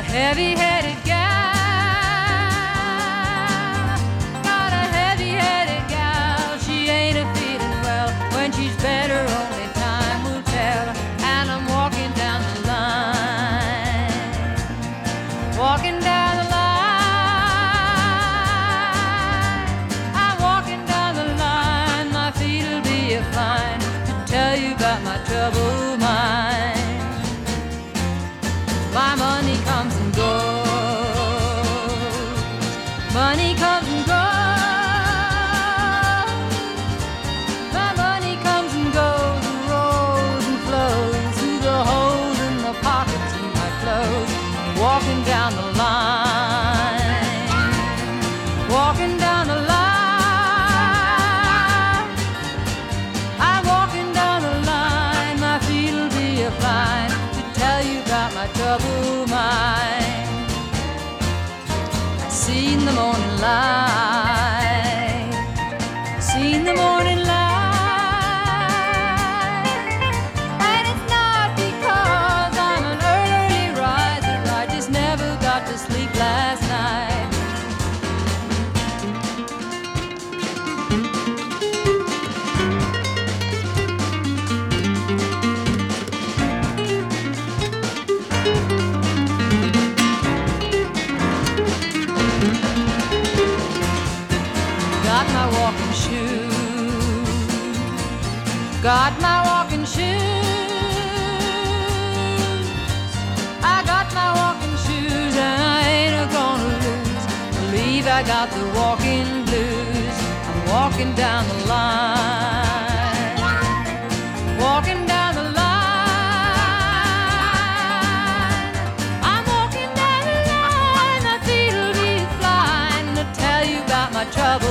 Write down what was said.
heavy-headed gal, got a heavy-headed gal. She ain't a feeling well. When she's better, only time will tell. And I'm walking down the line, walking down the line. I'm walking down the line. My feet'll be a-flying to tell you about my troubled mind. My money comes and goes, money comes and goes. My money comes and goes, rolls and flows through the holes in the pockets of my clothes. Walking down the line, walking down the line. I'm walking down the line, my feet'll be a-flying to tell you about my troubled mind. I seen the morning light, seen the morning light. And it's not because I'm an early riser, I just never got to sleep last night. Got my walking shoes, got my walking shoes. I got my walking shoes and I ain't a-gonna lose. Believe I got the walking blues. I'm walking down the line, walking down the line. I'm walking down the line, my feet'll be flying to tell you about my trouble.